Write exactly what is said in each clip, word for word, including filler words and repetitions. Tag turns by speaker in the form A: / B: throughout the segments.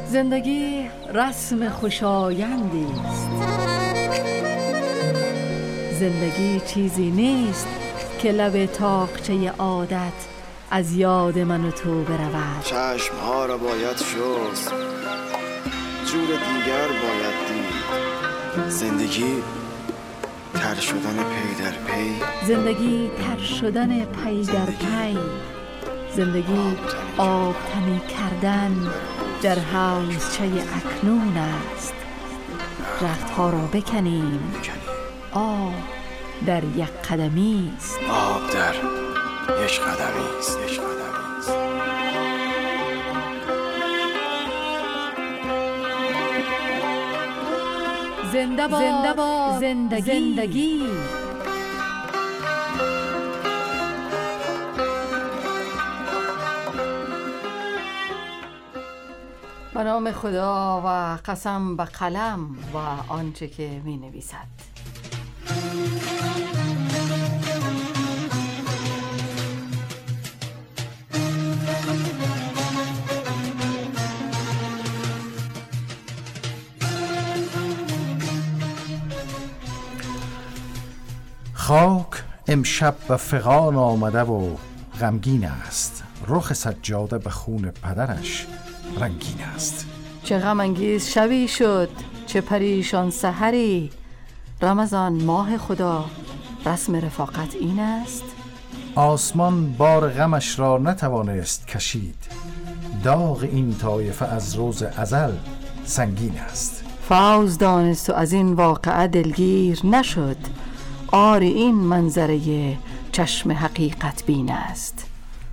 A: زندگی رسم خوشایندی است. زندگی چیزی نیست که لب تاقچه عادت از یاد من و تو برود.
B: چشمها را باید شست، جور دیگر باید دید. زندگی تر شدن پی در پی،
A: زندگی تر شدن پی در پی، زندگی آب تنی کردن در حوضچه اکنون است. رختها را بکنیم، آب در یک قدمی است.
B: آب در یک قدمی است، یک قدمی است.
A: زنده باد، زنده باد زندگی, زندگی. به نام خدا و قسم به قلم و آنچه که می نویسد.
C: خاک امشب به فغان آمده و غمگین است. رخ سجاده به خون پدرش رنگین است.
A: چه غم انگیز شبی شد، چه پریشان سحری. رمضان ماه خدا، رسم رفاقت این است.
C: آسمان بار غمش را نتوانست کشید. داغ این طایفه از روز ازل سنگین است.
A: فوز دانست و از این واقعه دلگیر نشد. آری این منظره چشم حقیقت بین است.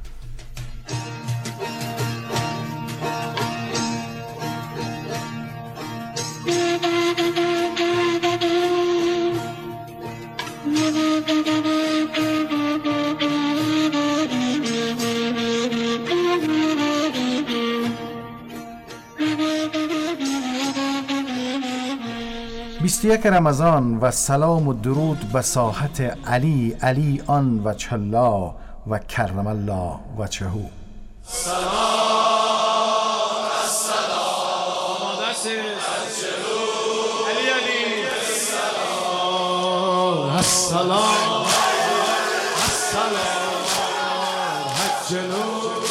C: بیست و یک رمضان و سلام و درود به ساحت علی علی آن وجه الله و کرم الله وجهه.
D: سلام السلام علی علی السلام السلام السلام حجلو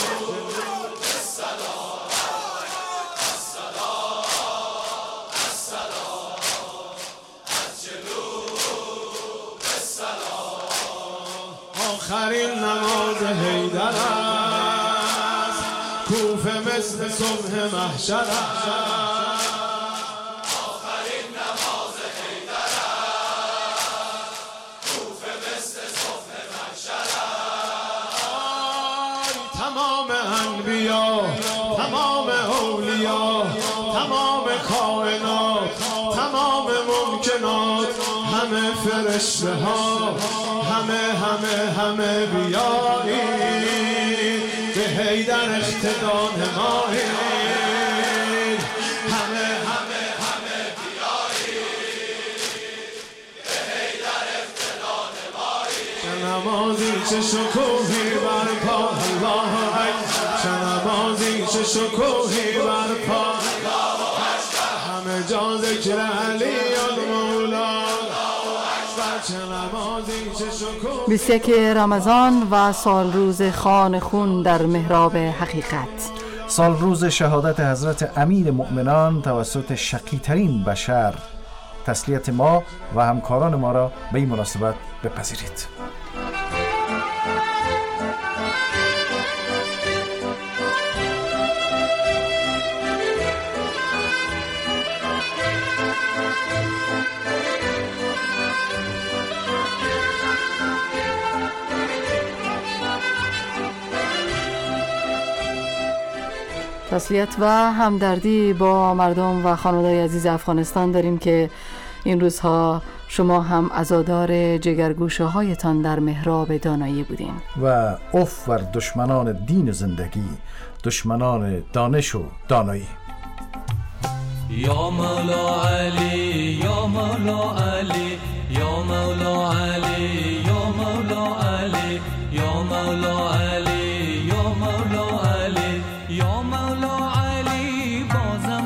D: آخرین نماز حیدر است، کوفه مثل صبح محشر است. آخرین نماز حیدر است، کوفه مثل صبح محشر است. تمام انبیا، تمام اولیا، تمام کائنات، تمام ممکنات، همه فرشته ها، همه همه همه بیایید به حیدر اقتدا نمایید. همه همه همه بیایید به حیدر اقتدا نمایید. چه نمازی چه شکوهی برپا، الله اکبر. چه نمازی چه شکوهی برپا، الله اکبر. همه جا ذکر علی المولا.
A: بیست و یک رمضان و سال روز خوان خون در محراب حقیقت.
C: سال روز شهادت حضرت امیر مؤمنان توسط شقی ترین بشر. تسلیت ما و همکاران ما را به این مناسبت بپذیرید.
A: تسلیت و همدردی با مردم و خانواده‌های عزیز افغانستان داریم که این روزها شما هم عزادار جگرگوشه هایتان در محراب دانایی بودین.
C: و اف ور دشمنان دین و زندگی، دشمنان دانش و دانایی.
E: یا مولا علی، یا مولا علی، یا مولا علی، یا مولا علی، یا مولا علی، یا مولا علی، یا مولا علی. بازم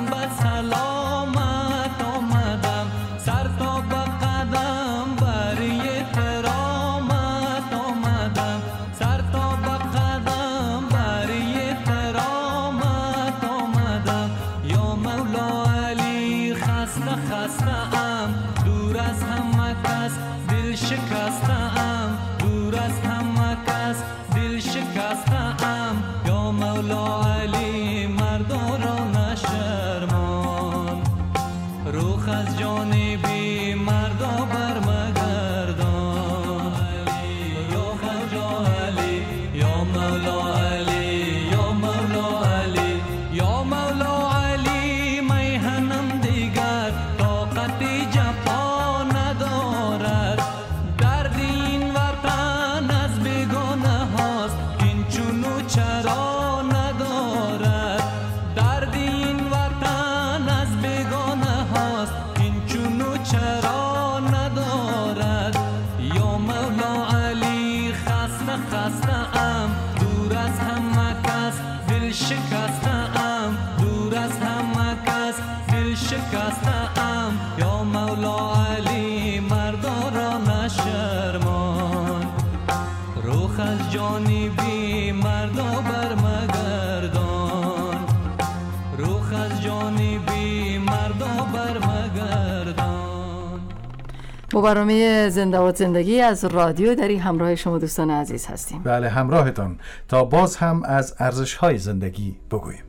E: مولا علی مردان را نشرمان، روخ از جانبی مردا برمگردان. علی یا مولا علی یا مولا علی یا مولا علی یا مولا علی، میهنم دیگر طاقت جفا ندارد، درد این وطن از بیگانه هاست این چونو چرا ندارد، درد این وطن از بیگانه هاست این چونو چرا ندارد. یا مولا علی خسته خسته ام دور از همه کس، دل شکسته ام دور از همه کس، دل شکسته ام. یا مولا علی مردا را نشرمان، روخ از جانبی مردا برمگردان، روخ از جانبی مردا برمگردان.
A: با برنامه زنده‌باد زندگی از رادیو دری همراه شما دوستان عزیز هستیم.
C: بله همراهتان تا باز هم از ارزش‌های زندگی بگوییم.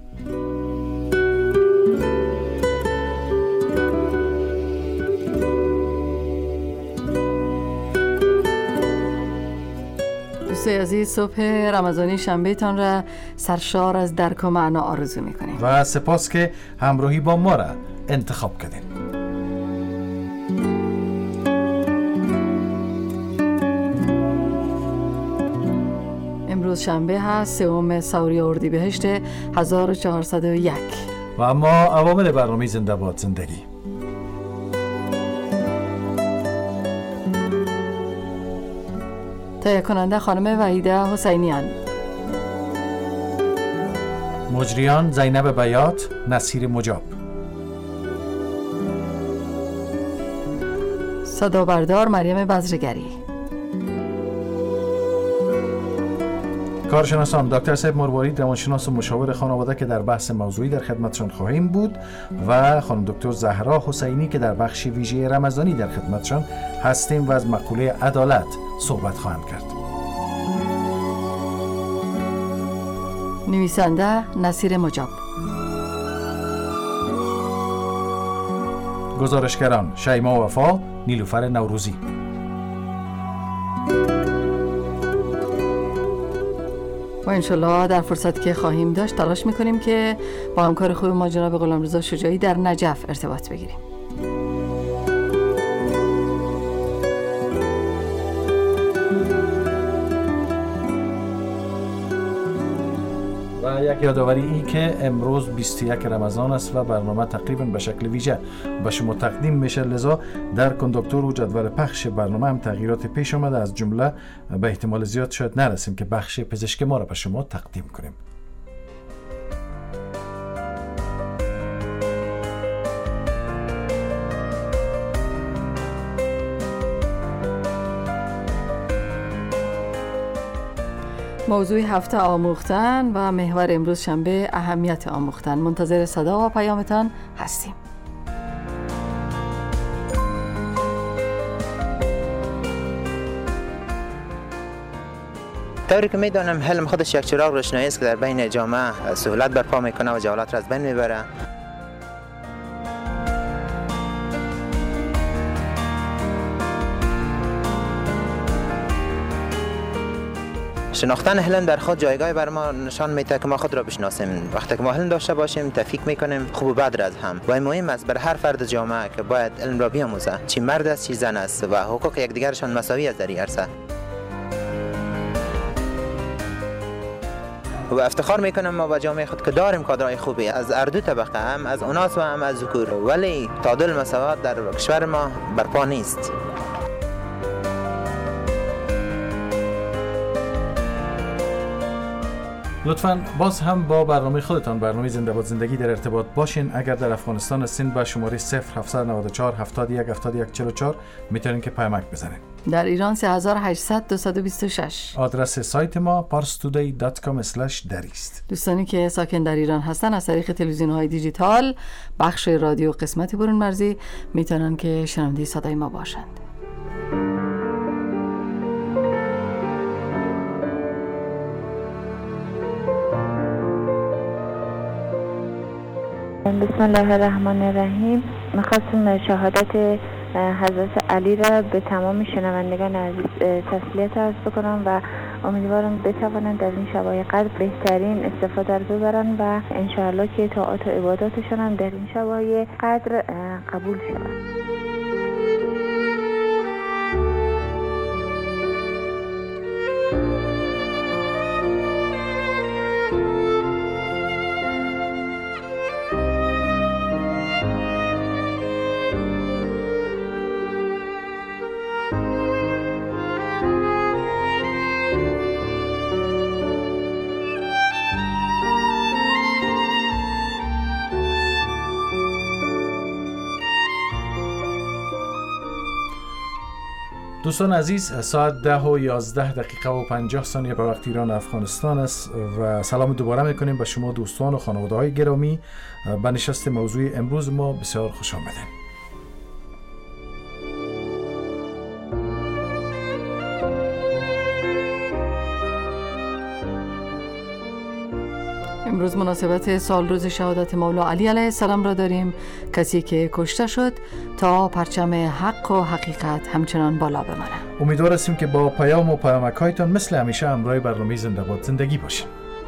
A: دوستای عزیز، صبح رمضانی شنبه تان را سرشار از درک و معنا آرزو می‌کنیم
C: و سپاس که همراهی با ما را انتخاب کردین.
A: امروز شنبه هست، سوم سوری اردیبهشت هزار و چهارصد و یک
C: و اما اوامر برنامه زنده‌باد زندگی.
A: تهیه کننده خانم وحیده حسینیان،
C: مجریان زینب بیات، نصیر مجاب،
A: صدا بردار مریم بزرگری،
C: کارشناسان دکتر صاحب مروارید روانشناس و مشاور خانواده که در بحث موضوعی در خدمتشان خواهیم بود و خانم دکتر زهرا حسینی که در بخش ویژه رمضانی در خدمتشان هستیم و از مقوله عدالت صحبت خواهند کرد.
A: نویسنده نصیر مجاب،
C: گزارشگران شیما وفا، نیلوفر نوروزی.
A: و انشالله در فرصتی که خواهیم داشت تلاش میکنیم که با همکار خوب ما جناب غلامرضا شجاعی در نجف ارتباط بگیریم.
C: و یک یادآوری این که امروز بیست و یک رمضان است و برنامه تقریبا به شکل ویژه به شما تقدیم میشه، لذا در کندکتور و جدول پخش برنامه هم تغییرات پیش آمده، از جمله به احتمال زیاد شاید نرسیم که بخش پزشک ما را به شما تقدیم کنیم.
A: موضوع هفته آموختن و محور امروز شنبه اهمیت آموختن. منتظر صدا و پیامتان هستیم.
F: طوری که میدانم حلم خودش یک چراغ روشنایی است که در بین جامعه سهولت برپا میکنه و جهالت را از بین میبره. شناختن حلم در خود جایگاه بر ما نشان میده که ما خود را بشناسیم. وقتی که ما حلم داشته باشیم تفکیک میکنیم خوب و بد را از هم. و مهم است بر هر فرد جامعه که باید علم را بیاموزه، چی مرد است چی زن است و حقوق یکدیگرشان مساوی است در این عرصه. و افتخار میکنم ما با جامعه خود که داریم کادرهای خوبی از هر دو طبقه، هم از اناث و هم از ذکور، ولی تعادل مساوات در کشور ما برپا نیست.
C: لطفاً باز هم با برنامه خودتان، برنامه زنده‌باد زندگی، در ارتباط باشین. اگر در افغانستان هستین با شماره صفر هفت نه چهار هفتاد و یک هفتاد و یک چهل و چهار میتونین که پیامک بزنین.
A: در ایران سه هزار و هشتصد دویست و بیست و شش.
C: آدرس سایت ما پارس تودی دات کام اسلش دری است.
A: دوستانی که ساکن در ایران هستن از طریق تلویزیون‌های دیجیتال، بخش رادیو قسمت برون مرزی میتونن که شنونده صدای ما باشند.
G: بسم الله الرحمن الرحیم. میخواستم شهادت حضرت علی را به تمام شنوندگان عزیز تسلیت عرض بکنم و امیدوارم بتوانند در این شبای قدر بهترین استفاده رو ببرن و انشاءالله که طاعات و عباداتشان هم در این شبای قدر قبول شود.
C: دوستان عزیز، ساعت ده و یازده دقیقه و پنجاه ثانیه به وقت ایران افغانستان است و سلام دوباره میکنیم به شما دوستان و خانواده های گرامی. به نشست موضوع امروز ما بسیار خوش آمدید.
A: امروز مناسبت سال روز شهادت مولا علی علیه السلام را داریم، کسی که کشته شد تا پرچم حق و حقیقت همچنان بالا بمانه.
C: امیدوار هستیم که با پیام و پیامک‌هایتان مثل همیشه همراه برنامه زنده باد زندگی باشیم.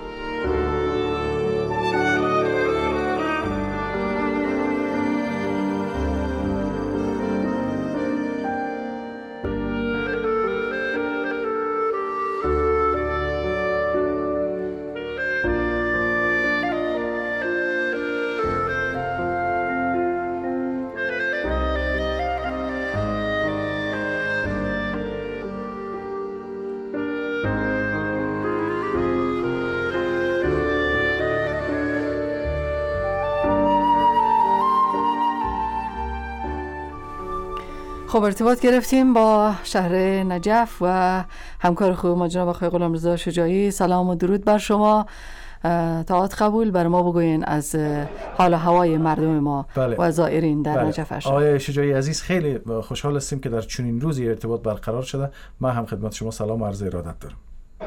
A: خب ارتباط گرفتیم با شهر نجف و همکار خوب ما جناب آقای غلامرضا شجاعی. سلام و درود بر شما. طاعت قبول بر ما بگوین از حال و هوای مردم ما
C: بله.
A: و زائرین در
C: بله.
A: نجف اشراف.
C: آقای شجاعی عزیز، خیلی خوشحال هستیم که در چنین روزی ارتباط برقرار شده. ما هم خدمت شما سلام و عرض ارادت دارم.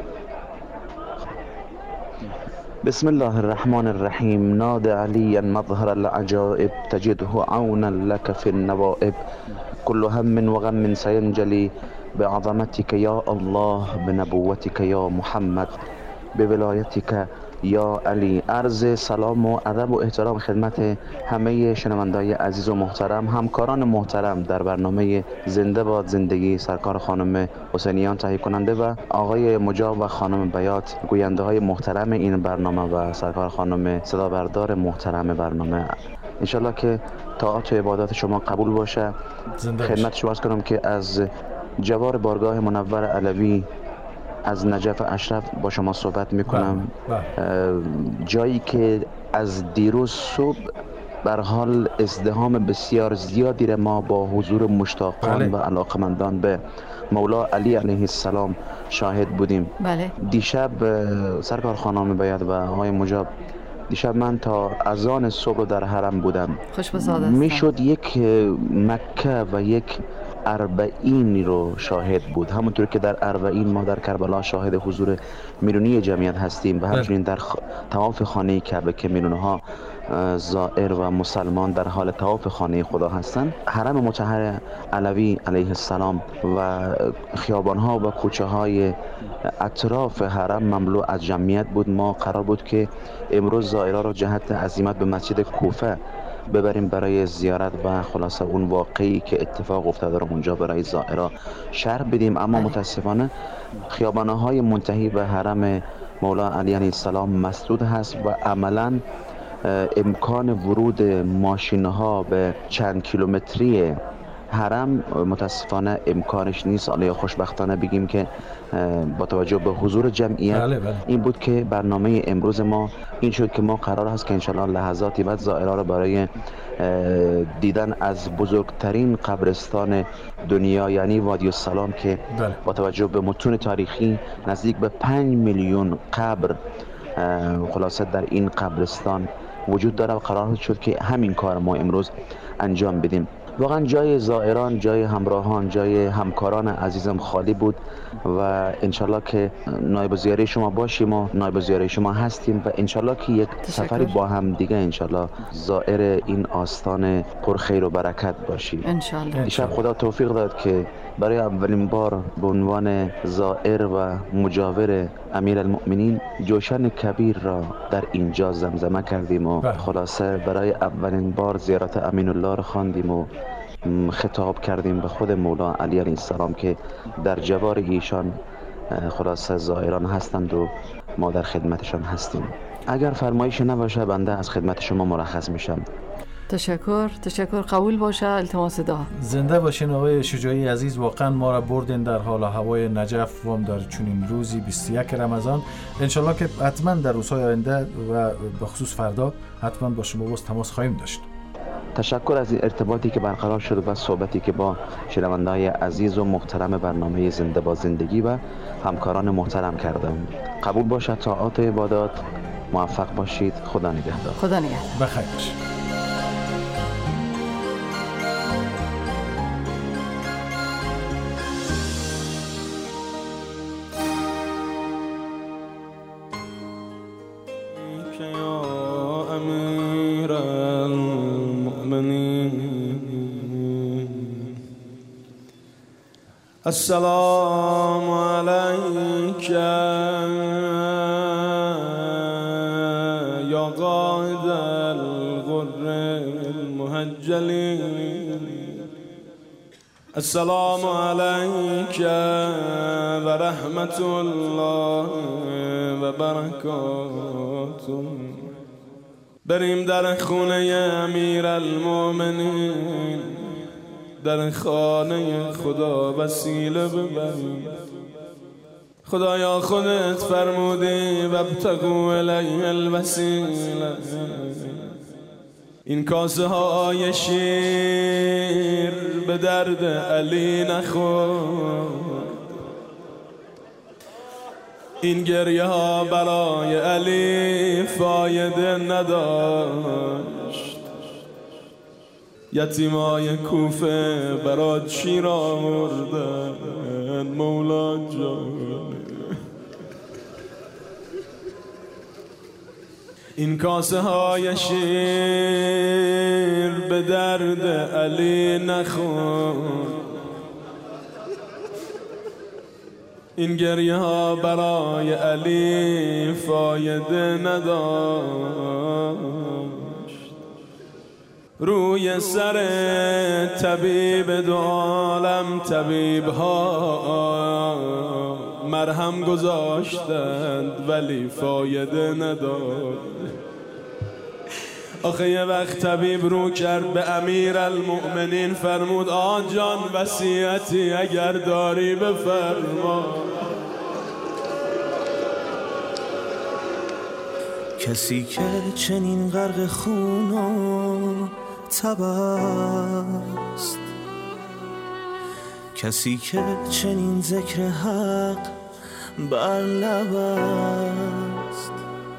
H: بسم الله الرحمن الرحیم. ناد علی مظهر العجائب تجده عونا لك في النوائب كل هم و غم سینجلی بعظمتك یا الله بنبوتك یا محمد بولایتك یا علی. عرض سلام و ادب و احترام خدمت همه شنوندگان عزیز و محترم، همکاران محترم در برنامه زنده باد زندگی، سرکار خانم حسینیان تهیه کننده و آقای مجاب و خانم بیات گوینده های محترم این برنامه و سرکار خانم صدا بردار محترم برنامه. انشالله که طاعات و عبادات شما قبول باشه. خدمت شما عرض کنم که از جوار بارگاه منور علوی از نجف اشرف با شما صحبت میکنم. جایی که از دیروز صبح بر حال ازدحام بسیار زیادی را ما با حضور مشتاقان بله. و علاقمندان به مولا علی علیه السلام شاهد بودیم.
A: بله. دیشب
H: سرکار خانم بیات و آقای مجاب، دیشب من تا اذان صبح در حرم بودم.
A: خوش به سعادت.
H: میشد یک مکه و یک اربعین رو شاهد بود، همونطور که در اربعین ما در کربلا شاهد حضور میلیونی جمعیت هستیم و همچنین در خ... طواف خانه کعبه که میلیونها زائر و مسلمان در حال طواف خانه خدا هستند. حرم مطهر علوی علیه السلام و خیابانها و کوچه های اطراف حرم مملو از جمعیت بود. ما قرار بود که امروز زائران رو جهت عزیمت به مسجد کوفه ببریم برای زیارت و خلاصه اون واقعی که اتفاق افتاده رو اونجا برای زائران شرح بدیم، اما متاسفانه خیابانه های منتهی به حرم مولا علی علیه السلام مسدود هست و عملاً امکان ورود ماشین ها به چند کیلومتری حرم متاسفانه امکانش نیست. حالا خوشبختانه بگیم که با توجه به حضور جمعیت
C: بله بله.
H: این بود که برنامه امروز ما این شد که ما قرار هست که انشالله لحظاتی بعد زائران را برای دیدن از بزرگترین قبرستان دنیا یعنی وادی السلام که
C: بله.
H: با توجه به متون تاریخی نزدیک به پنج میلیون قبر خلاصه در این قبرستان وجود داره و قرار شد که همین کار ما امروز انجام بدیم. واقعا جای زائران، جای همراهان، جای همکاران عزیزم خالی بود و انشالله که نایب زیاره شما باشیم و نایب زیاره شما هستیم و انشالله که یک سفری با هم دیگه انشالله زائر این آستان پر خیر و برکت باشیم
A: انشالله.
H: دیشب خدا توفیق داد که برای اولین بار به عنوان زائر و مجاور امیرالمؤمنین جوشن کبیر را در اینجا زمزمه کردیم و خلاصه برای اولین بار زیارت امین الله را خواندیم و خطاب کردیم به خود مولا علی علیه السلام که در جوار ایشان خلاصه زائران هستند و ما در خدمتشان هستیم. اگر فرمایش نباشه بنده از خدمت شما مرخص میشم.
A: تشکر تشکر قبول باشه. التماس دعا.
C: زنده باشین آقای شجاعی عزیز. واقعا ما را بردین در حال و هوای نجف و در چنین روزی بیست و یک رمضان. انشالله که حتما در روزهای آینده و به خصوص فردا حتما با شما باز تماس خواهیم داشت.
H: تشکر از این ارتباطی که برقرار شد و صحبتی که با شنونده‌های عزیز و محترم برنامه زنده با زندگی و همکاران محترم کردم. قبول باشد طاعات و عبادات. موفق باشید. خدا نگهدار.
A: خدا نگهدار.
C: بخیر باشید.
D: السلام عليك يا قائد الغر المهجلين السلام عليك ورحمة الله وبركاته. بریم در خونه امیر المؤمنین، در خانه خدا وسیله ببریم. خدایا خودت فرمودی وابتغوا الیه الوسیله. این کاسه های شیر به درد علی نخورد، این گریه ها برای علی فایده نداشت. یتیمای کوفه برات شیر آوردن مولا جان. این کاسه های شیر به درد علی نخورد، این گریه ها برای علی فایده نداشت. روی سر طبیب دو عالم طبیب ها مرهم گذاشتند ولی فایده نداد. آخه یه وقت طبیب رو کرد به امیر المؤمنین، فرمود آن جان وصیتی اگر داری بفرما.
I: کسی که چنین غرق خون و تب است، کسی که چنین ذکر حق بر لب است،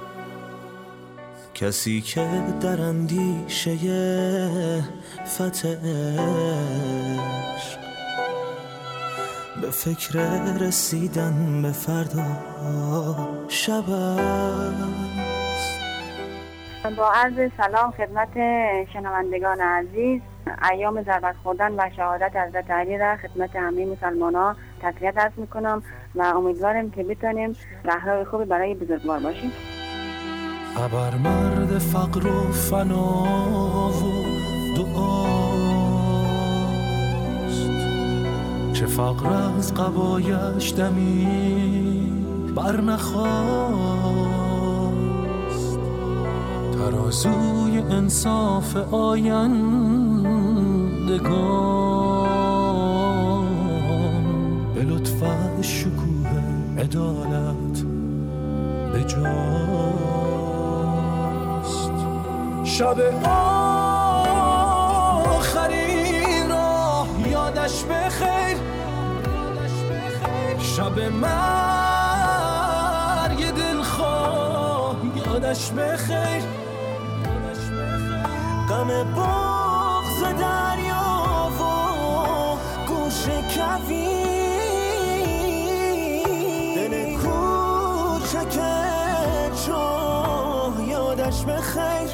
I: کسی که در اندیشه فتح عشق به فکر رسیدن به فردا شب است.
G: با عرض سلام خدمت شنوندگان عزیز، ایام ضربت خوردن و شهادت حضرت علی را خدمت همه مسلمانان تسلیت عرض میکنم و امیدوارم که بتونیم رهرو خوبی برای بزرگوار باشیم.
I: ابر مرد فقر و فنا و دعاست، چه فقر از قبایش دمی بر نخواست. ترازوی انصاف آیندگان به لطف شکوه عدالت به جاست. شب آخرین را یادش بخیر، شب مرگ دلخواه یادش بخیر. غم بغض دریا شکوی دل کوچک چاه یادش بخیر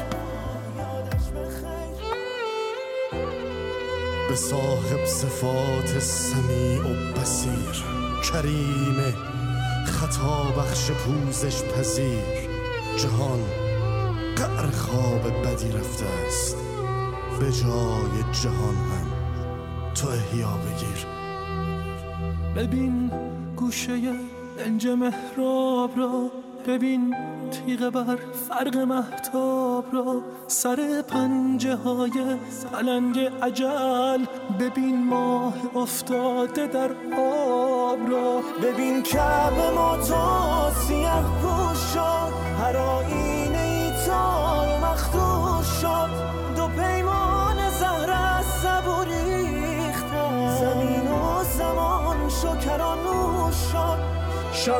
I: به صاحب صفات سمیع و بصیر کریم خطا بخش پوزش پذیر جهان قعر خواب بدی رفته است به جای جهان هم تو احیا بگیر ببین گوشه دنج محراب را ببین تیغ بر فرق مهتاب را سر پنجه های پلنگ عجل ببین ماه افتاده در آب را ببین کعبه ما تا سیه پوش شد هر آینه ای تار مخدوش شد دو پیمان زهر از سبو ریختن زمین و زمان شکرانوش شد شب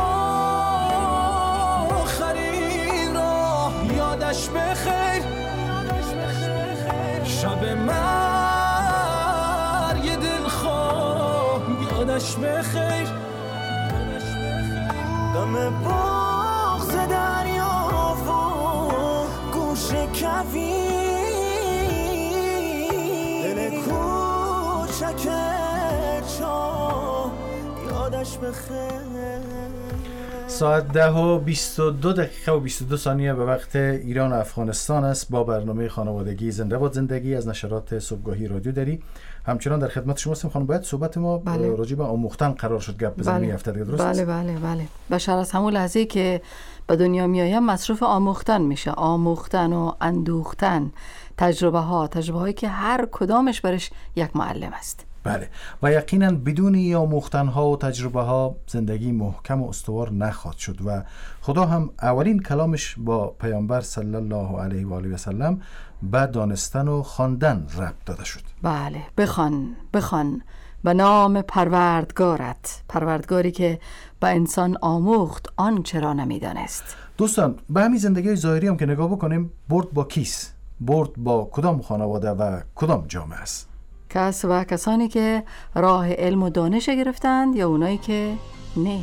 I: آخرین راه یادش بخیر شب مرگ دلخواه یادش بخیر دم بغض دریا و گوش کوی دل کوچک چاه یادش بخیر.
C: ساعت ده و بیست و دو دقیقه و بیست و دو ثانیه به وقت ایران و افغانستان است. با برنامه خانوادگی زنده باد زندگی از نشرات صبحگاهی رادیو داری همچنان در خدمت شما هستیم. خانم باید صحبت ما بله. راجع به آموختن قرار شد گپ بزنیم بله. هفته دیگه درست
A: بله
C: است؟
A: بله بله بشر از همون لحظه که به دنیا میایم مصروف آموختن میشه، آموختن و اندوختن تجربه ها تجربه هایی که هر کدامش برش یک معلم است.
C: بله و یقینا بدون این آموختن ها و تجربه ها زندگی محکم و استوار نخواهد شد و خدا هم اولین کلامش با پیامبر صلی الله علیه و آله و سلم به دانستن و خواندن ربط داده شد.
A: بله بخوان بخوان به نام پروردگارت، پروردگاری که به انسان آموخت آن چرا نمیدانست.
C: دوستان به همین زندگی ظاهری هم که نگاه بکنیم برد با کیست؟ برد با کدام خانواده و کدام جامعه است؟
A: کس و کسانی که راه علم و دانش گرفتند یا اونایی که نه.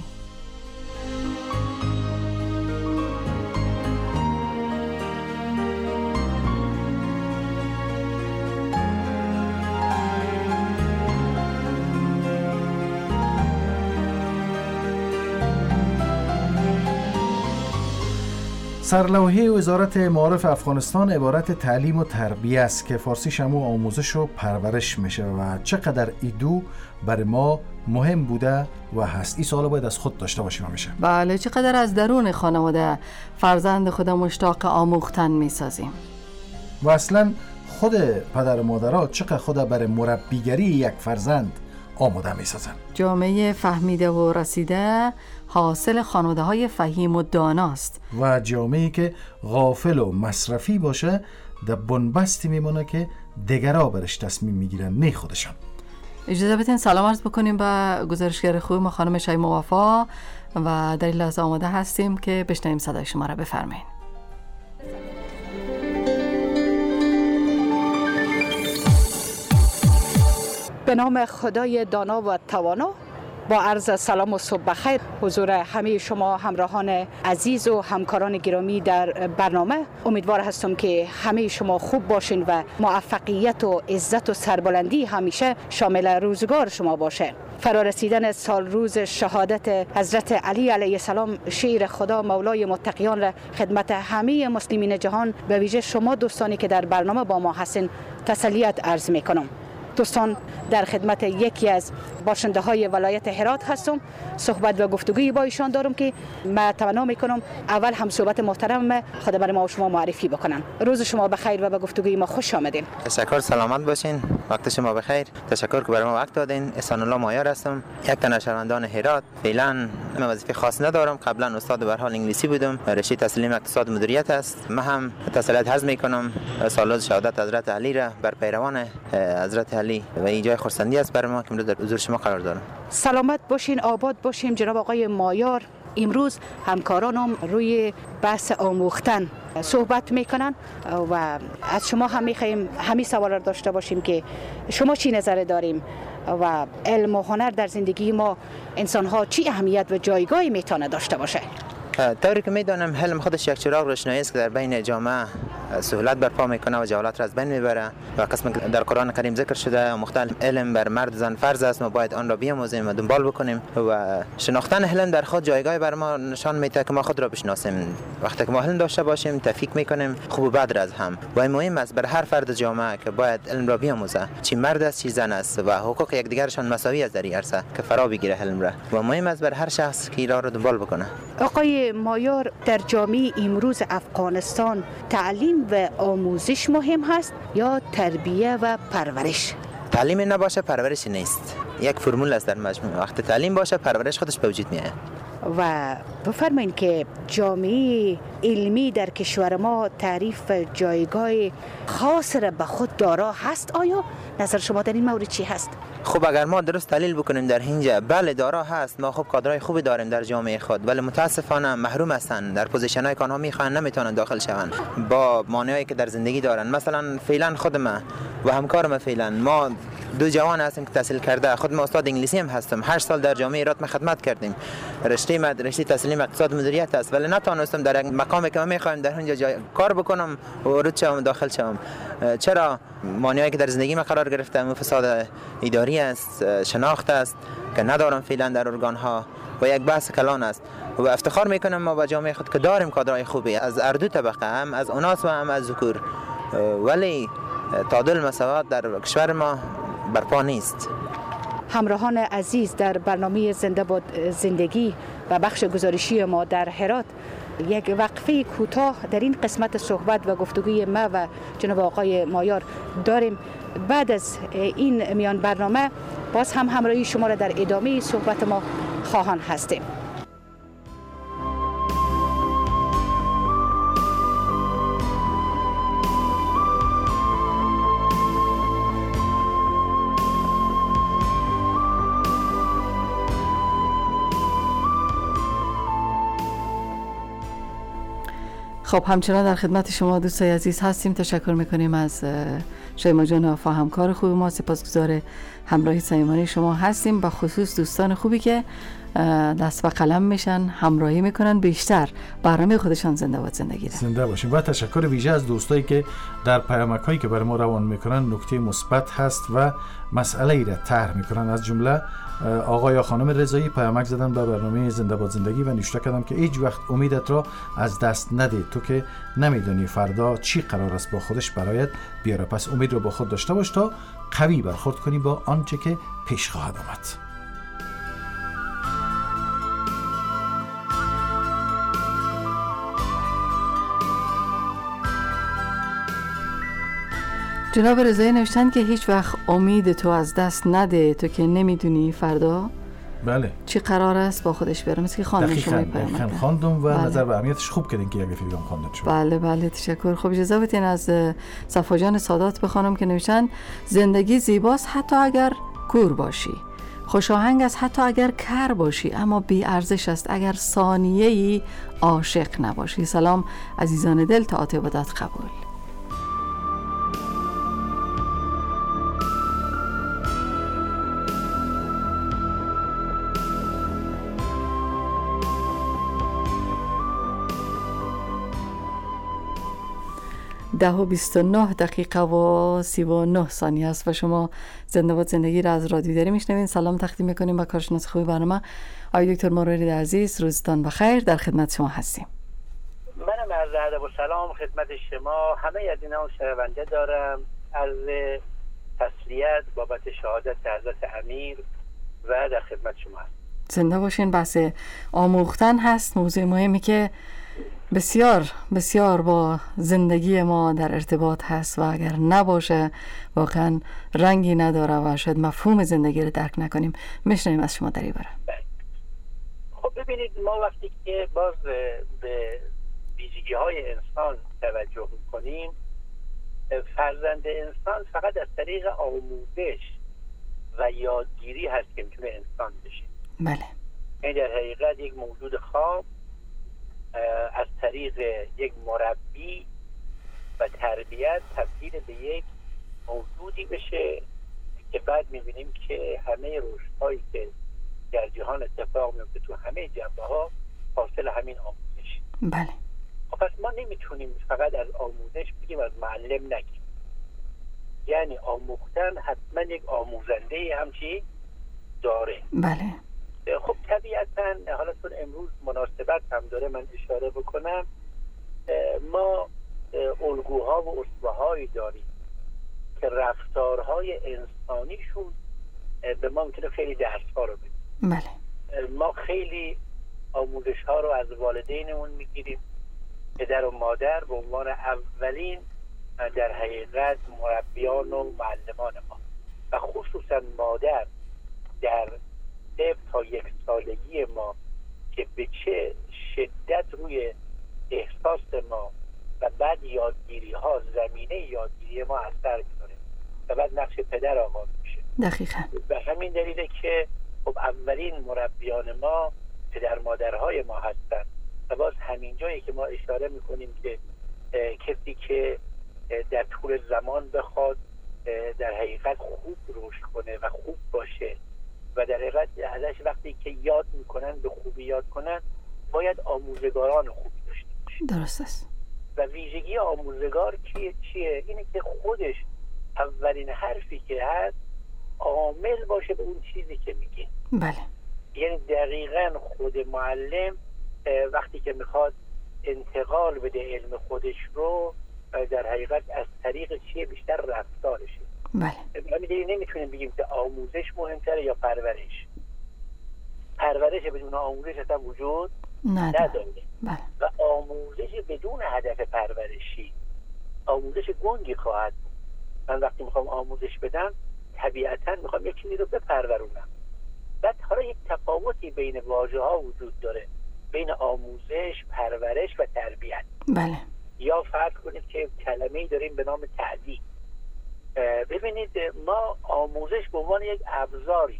C: سرلوحه وزارت معارف افغانستان عبارت تعلیم و تربیه است که فارسیش همو آموزش و پرورش میشه و چقدر ایدو برای ما مهم بوده و هست. این سوال باید از خود داشته باشیم همیشه.
A: بله چقدر از درون خانواده فرزند خود مشتاق آموختن میسازیم
C: و اصلا خود پدر و مادرها چقدر خود برای مربیگری یک فرزند آماده میسازن.
A: جامعه فهمیده و رسیده حاصل خانواده های فهیم و داناست
C: و جامعه‌ای که غافل و مصرفی باشه در بنبستی میمونه که دیگرها برش تصمیم میگیرن نه خودشان.
A: اجازه بدین سلام عرض بکنیم به گزارشگر خوب ما خانم شیما وفا و در این لحظه آماده هستیم که بشنویم صدای شما را. بفرمایید.
J: به نام خدای دانا و توانا با عرض سلام و صبح بخیر حضور همه شما همراهان عزیز و همکاران گرامی در برنامه. امیدوار هستم که همه شما خوب باشین و موفقیت و عزت و سربلندی همیشه شامل روزگار شما باشه. فرارسیدن سال روز شهادت حضرت علی علیه السلام شیر خدا مولای متقیان را خدمت همه مسلمین جهان به ویژه شما دوستانی که در برنامه با ما هستین تسلیت عرض میکنم. دوستان در خدمت یکی از باشنده های ولایت هرات هستم. صحبت و گفتگویی با ایشان دارم که من تمنا میکنم اول هم صحبت محترم خود برای ما و شما معرفی بکنن. روز شما بخیر و به گفتگوی ما خوش آمدین.
F: تشکر، سلامت باشین. وقت شما بخیر. تشکر که برای ما وقت دادین. احسان الله مایار هستم، یک تن از شهروندان هرات. فعلا من وظیفه خاص ندارم. قبلا استاد به هر حال انگلیسی بودم. رشته تحصیلیم اقتصاد و مدیریت است. من هم تسلیت عرض میکنم سال روز شهادت حضرت علی را بر پیروان حضرت علی و این جای خرسندی است برای ما که در حضور شما قرار دارم.
J: سلامت باشین، آباد باشیم جناب آقای مایار. امروز همکارانم روی بحث آموختن صحبت میکنن و از شما هم میخوایم همین سوال را داشته باشیم که شما چی نظر داریم و علم و هنر در زندگی ما انسان ها چی اهمیت و جایگاهی میتونه داشته باشه؟
F: طوری که میدانم علم خودش یک چراغ روشنایی است که در بین جامعه سهولت برپا میکنه و جهالت را از بین میبره و قسم در قرآن کریم ذکر شده مختلف علم بر مرد و زن فرض است، ما باید آن را بیاموزیم و دنبال بکنیم و شناختن علم در خود جایگاه بر ما نشان میده که ما خود را بشناسیم. وقتی که ما علم داشته باشیم تفکیک میکنیم خوب و بد را از هم و این مهم است بر هر فرد جامعه که باید علم را بیاموزه، چی مرد است چی زن است و حقوق یکدیگرشان مساوی است در این عرصه که فرا بگیره علم را و مهم است بر هر شخص که را دنبال بکنه.
J: آقای مایار، در جامعه امروز افغانستان تعلیم و آموزش مهم هست یا تربیه و پرورش؟
F: تعلیم نباشه پرورش نیست، یک فرمول است در مجموع. وقتی تعلیم باشه پرورش خودش به وجود میاد.
J: و بفرمایید که جامعه علمی در کشور ما تعریف جایگاه خاص را به خود دارا هست؟ آیا نظر شما در این مورد چی هست؟
F: خب اگر ما درست تحلیل بکنیم در اینجا بله دارا هست، ما خب کادرای خوبی داریم در جامعه خود، ولی متاسفانه محروم هستند در پوزیشن‌های که آنها میخوان نمیتونن داخل شوند با مانعی که در زندگی دارن. مثلا فعلا خود ما و همکارم فعلا ما دو جوان هستیم که تحصیل کرده، خود ما استاد انگلیسی هم هستم، هشت سال در جامعه ایران خدمت کردیم، رشته مدرسه تحصیلیم اقتصاد و مدیریت است، ولی نتونستم در مقامی که ما میخوایم در اونجا جای کار بکنم و ورود شوم داخل شوم. چرا؟ مانعی که در زندگی ما قرار گرفتم فساد اداری است، شناخت است که ندارم فعلا در ارگان ها و یک بحث کلان است و افتخار میکنم ما با جامعه خود که داریم کادرای خوبی از هر دو طبقه، هم از اناث و هم از ذکور، ولی تعادل مساوات در کشور ما برپا نیست.
J: همراهان عزیز، در برنامه زنده باد زندگی و بخش گزارشی ما در هرات یک وقفه کوتاه در این قسمت صحبت و گفتگوی ما و جناب آقای مایار داریم. بعد از این میان برنامه باز هم همراهی شما را در ادامه صحبت ما خواهان هستیم.
A: خب همچنان در خدمت شما دوستای عزیز هستیم. تشکر میکنیم از شیما جان و همکار خوب ما، سپاسگزار همراهی صمیمانه شما هستیم، با خصوص دوستان خوبی که دست و قلم میشن همراهی میکنن، بیشتر برنامه خودشان زنده باد زندگی ده.
C: زنده باشیم. و تشکر ویژه از دوستایی که در پیامک هایی که برای ما روان میکنن نکته مثبت هست و مسئله ای را طرح میکنن. از جمله آقای یا خانم رضایی پیامک زدن به برنامه زنده باد زندگی و نوشته کردن که هیچ وقت امیدت را از دست نده، تو که نمیدونی فردا چی قرار است با خودش برایت بیاره، پس امید رو با خود داشته باش تا قوی برخورد کنی با آنچه که پیش خواهد آمد.
A: جناب رضایی نوشتن که هیچ وقت امید تو از دست نده، تو که نمیدونی فردا
C: بله
A: چی قرار است با خودش بیاره. مثل که خواندن شما
C: پیامک خواندم و بله. نظر به اهمیتش خوب کردین که یک فیلم خواندن شما.
A: بله بله تشکر. خب اجازه بدین از صفا جان سادات بخوانم که نوشتن زندگی زیباست حتی اگر کور باشی، خوش آهنگ است حتی اگر کر باشی، اما بی ارزش است اگر ثانیه‌ای عاشق نباشی. سلام عزیزان دل، تا عبادت قبول. ده و بیست و نه دقیقه و سی و نه ثانیه است و شما زنده باد زندگی را از رادیو داری میشنوین. سلام تقدیم میکنیم با کارشناس خوبی برنامه آقای دکتر مروردی عزیز. روزتان بخیر، در خدمت شما هستیم.
K: منم عرض ادب و سلام خدمت شما. همه از اینا شنونده دارم، از تسلیت بابت شهادت حضرت امیر و در خدمت شما هستم.
A: زنده باشین. بحث آموختن هست، موضوع مهمی که بسیار بسیار با زندگی ما در ارتباط هست و اگر نباشه واقعا رنگی نداره و شاید مفهوم زندگی رو درک نکنیم. میشنویم از شما در این باره.
K: خب ببینید، ما وقتی که باز به ویژگی های انسان توجه میکنیم، فرزند انسان فقط از طریق آموزش و یادگیری هست که میتونه انسان بشه.
A: بله.
K: این در حقیقت یک موجود خام از طریق یک مربی باید تبدیل به یک موجودی بشه که بعد میبینیم که همه رشدهایی که در جهان اتفاق میفته تو همه جنبه ها حاصل همین آموزش.
A: بله.
K: پس ما نمیتونیم فقط از آموزش بگیم از معلم نگیم. یعنی آموختن حتما یک آموزنده همچی داره.
A: بله.
K: خب طبیعتا حالا چون امروز مناسبت هم داره من اشاره بکنم، ما الگوها و اسوه‌هایی داریم که رفتارهای انسانیشون به ما میتونه خیلی درس‌ها رو بده.
A: بله.
K: ما خیلی آموزش‌ها رو از والدینمون میگیریم، پدر و مادر به عنوان اولین در حقیقت مربیان و معلمان ما، و خصوصا مادر در صفر تا یک سالگی ما که به چه شدت روی احساس ما و بعد یادگیری ها زمینه یادگیری ما اثر می‌کنه و بعد نقش پدر آغاز میشه.
A: دقیقاً.
K: به همین دلیله که خب اولین مربیان ما پدر مادرهای ما هستن و باز همین جایی که ما اشاره میکنیم که کسی که در طول زمان بخواد در حقیقت خوب رشد کنه و خوب باشه و در حقیقت ازش وقتی که یاد میکنن به خوبی یاد کنن باید آموزگاران خوبی داشته باشه.
A: درست است.
K: و ویژگی آموزگار چیه؟ چیه؟ اینه که خودش اولین حرفی که هست عامل باشه به اون چیزی که میگه.
A: بله.
K: یعنی دقیقاً خود معلم وقتی که میخواد انتقال بده علم خودش رو در حقیقت از طریق چیه؟ بیشتر رفتارشه.
A: بله.
K: ما نمیتونیم بگیم که آموزش مهمتره یا پرورش. پرورش بدون آموزش اصلا وجود نداره.
A: بله.
K: و آموزش بدون هدف پرورشی آموزش گنگی خواهد بود. من وقتی میخوام آموزش بدم طبیعتاً میخوام یک چیزی رو بپرورونم. بعد حالا یک تفاوتی بین واژه ها وجود داره، بین آموزش، پرورش و تربیت.
A: بله.
K: یا فرض کنید که کلمه‌ای داریم به نام تعدیب. ببینید ما آموزش به عنوان یک ابزاری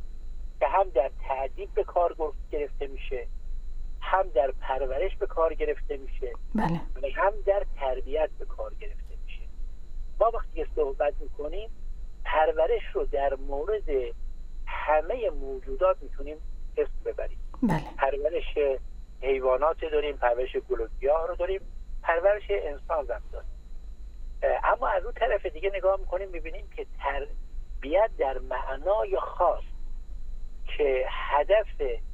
K: که هم در تعدیب به کار گرفته میشه، هم در پرورش به کار گرفته میشه،
A: بله.
K: و هم در تربیت به کار گرفته میشه. ما وقتی که صحبت میکنیم پرورش رو در مورد همه موجودات میتونیم اسم ببریم.
A: بله.
K: پرورش حیوانات داریم، پرورش گل و گیاه رو داریم، پرورش انسان هم داریم. اما از اون طرف دیگه نگاه میکنیم میبینیم که تربیت در معنای خاص که هدف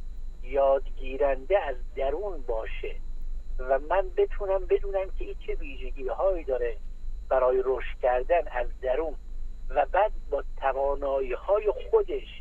K: یادگیرنده از درون باشه و من بتونم بدونم که این چه ویژگی هایی داره برای رشد کردن از درون و بعد با توانایی های خودش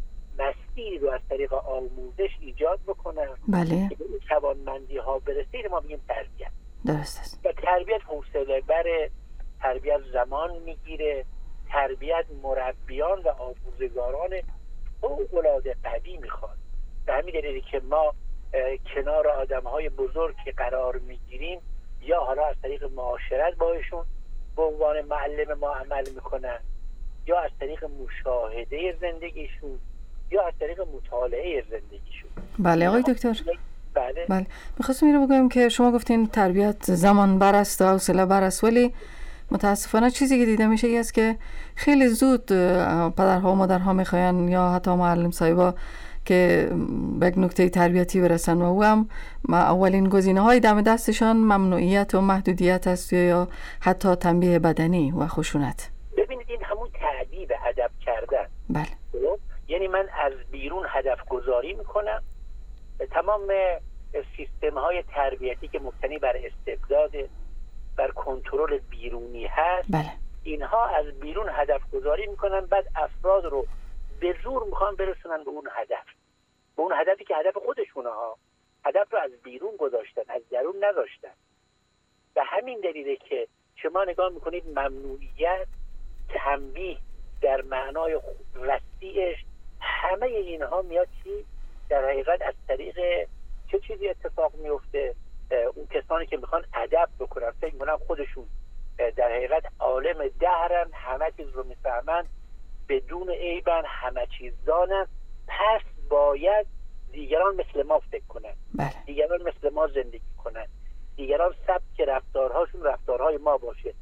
K: مسیری رو از طریق آموزش ایجاد بکنم.
A: بله.
K: که به این توانمندی ها برسید ما میگیم تربیت.
A: درست است.
K: و تربیت حوصله بره، تربیت زمان میگیره، تربیت مربیان و آموزگاران فوق‌العاده قوی میخواد. به همین دلیلی که ما کنار آدم‌های بزرگ که قرار میگیریم یا حالا از طریق معاشرت باهاشون به عنوان معلم ما عمل میکنن یا از طریق مشاهده زندگیشون یا از طریق مطالعه زندگیشون.
A: بله آقای دکتر.
K: بله.
A: بله. می‌خواستم این رو بگم که شما گفتین تربیت زمان بر است و حوصله بر است، ولی متاسفانه چیزی که دیده میشه این است که خیلی زود پدرها و مادرها میخواین یا حتی معلم صاحبا که به یک نکته تربیتی برسن و او هم اولین گزینه‌های دم دستشان ممنوعیت و محدودیت است یا حتی تنبیه بدنی و خشونت.
K: ببینید این همون تعدیب هدف کردن.
A: بله.
K: یعنی من از بیرون هدف گذاری میکنم، تمام سیستم های تربیتی که مبتنی بر استبداد، بر کنترل بیرونی هست،
A: بله.
K: اینها از بیرون هدف گذاری میکنن، بعد افراد رو به زور میخوان برسونن به اون هدف، به اون هدفی که هدف خودشونه ها. هدف رو از بیرون گذاشتن، از درون نذاشتن. به همین دلیله که شما نگاه میکنید ممنوعیت، تنبیه در معنای وسیعش، همه اینها میاد چی؟ در حقیقت از طریق چه چیزی اتفاق میفته؟ اون کسانی که میخوان ادب بکنن فکر میکنن خودشون در حقیقت عالم دهرن، همه چیز رو میفهمن، بدون عیبن، همه چیز دانن، پس باید دیگران مثل ما فکر کنن.
A: بله.
K: دیگران مثل ما زندگی کنن، دیگران سبک رفتارهاشون رفتارهای ما باشه.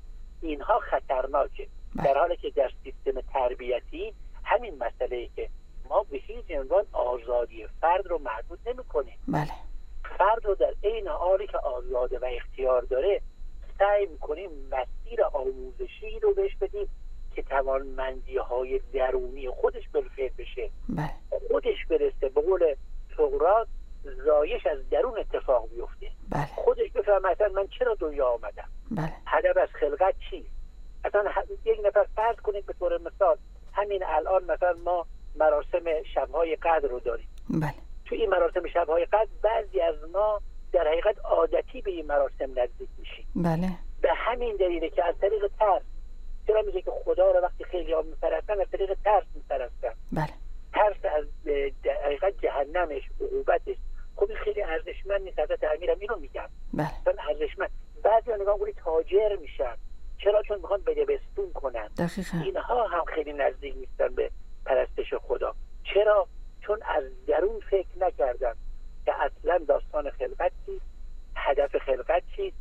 K: اینها خطرناکه. در حالی که در سیستم تربیتی همین مسئله که ما به هیچ عنوان آزادی فرد رو محدود نمی کنیم.
A: بله.
K: فرد رو در عین حالی که آزاده و اختیار داره سعی میکنیم مسیر آموزشی رو بهش بدیم که توانمندی های درونی خودش بالفعل بشه.
A: بله.
K: خودش برسه، به قول سقراط زایش از درون اتفاق بیفته.
A: بله.
K: خودش بفهمه مثلا من چرا دنیا آمدم.
A: بله.
K: هدف از خلقت چیست. اصلا یک نفر فرض کنید به طور مثال همین الان مثلا ما مراسم شب‌های قدر رو داریم.
A: بله.
K: تو این مراسم شب‌های قدر بعضی از ما در حقیقت عادتی به این مراسم نزدیک میشیم.
A: بله.
K: به همین دلیله که از طریق ترس، چرا میگه که خدا رو وقتی خیلی ها میپرستن از طریق ترس میپرستن.
A: بله.
K: ترس از در حقیقت جهنمش، عقوبتش. خب این خیلی ارزشمند نیست. حضرت امیرم اینو میگم.
A: بله.
K: چون ارزشمند. بعضی ها نگاه کنید تاجر میشن. چرا؟ چون میخوان بدبستون کنن.
A: دقیقاً.
K: اینها هم خیلی نزدیک نیستن به پرستش خدا. چرا؟ چون از درون فکر نکردن که اصلا داستان خلقت چیست، هدف خلقت چیست،